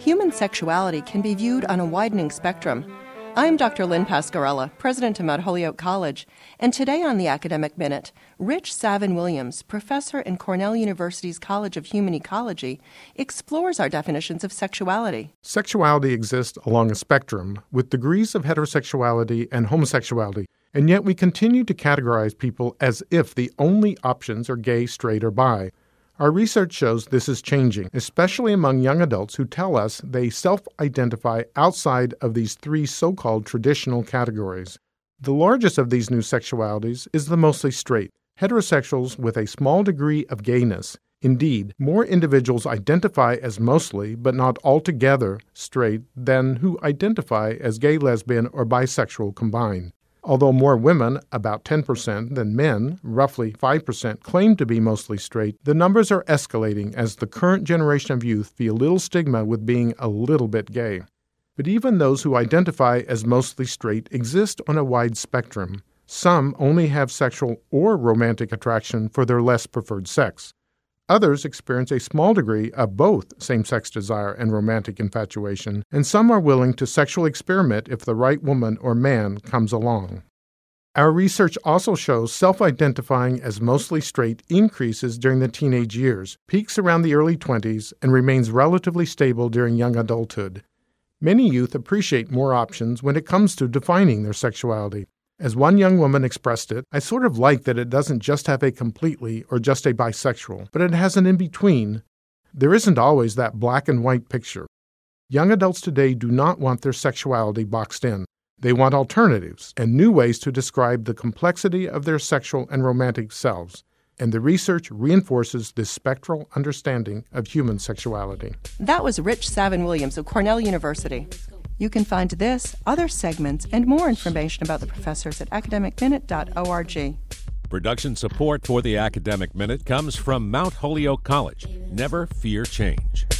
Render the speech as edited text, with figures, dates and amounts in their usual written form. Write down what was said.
human sexuality can be viewed on a widening spectrum. I'm Dr. Lynn Pasquarella, president of Mount Holyoke College, and today on the Academic Minute, Rich Savin-Williams, professor in Cornell University's College of Human Ecology, explores our definitions of sexuality. Sexuality exists along a spectrum with degrees of heterosexuality and homosexuality, and yet we continue to categorize people as if the only options are gay, straight, or bi. Our research shows this is changing, especially among young adults who tell us they self-identify outside of these three so-called traditional categories. The largest of these new sexualities is the mostly straight, heterosexuals with a small degree of gayness. Indeed, more individuals identify as mostly, but not altogether, straight than who identify as gay, lesbian, or bisexual combined. Although more women, about 10%, than men, roughly 5%, claim to be mostly straight, the numbers are escalating as the current generation of youth feel little stigma with being a little bit gay. But even those who identify as mostly straight exist on a wide spectrum. Some only have sexual or romantic attraction for their less preferred sex. Others experience a small degree of both same-sex desire and romantic infatuation, and some are willing to sexually experiment if the right woman or man comes along. Our research also shows self-identifying as mostly straight increases during the teenage years, peaks around the early 20s, and remains relatively stable during young adulthood. Many youth appreciate more options when it comes to defining their sexuality. As one young woman expressed it, I sort of like that it doesn't just have a completely or just a bisexual, but it has an in-between. There isn't always that black and white picture. Young adults today do not want their sexuality boxed in. They want alternatives and new ways to describe the complexity of their sexual and romantic selves. And the research reinforces this spectral understanding of human sexuality. That was Rich Savin-Williams of Cornell University. You can find this, other segments, and more information about the professors at academicminute.org. Production support for the Academic Minute comes from Mount Holyoke College. Never fear change.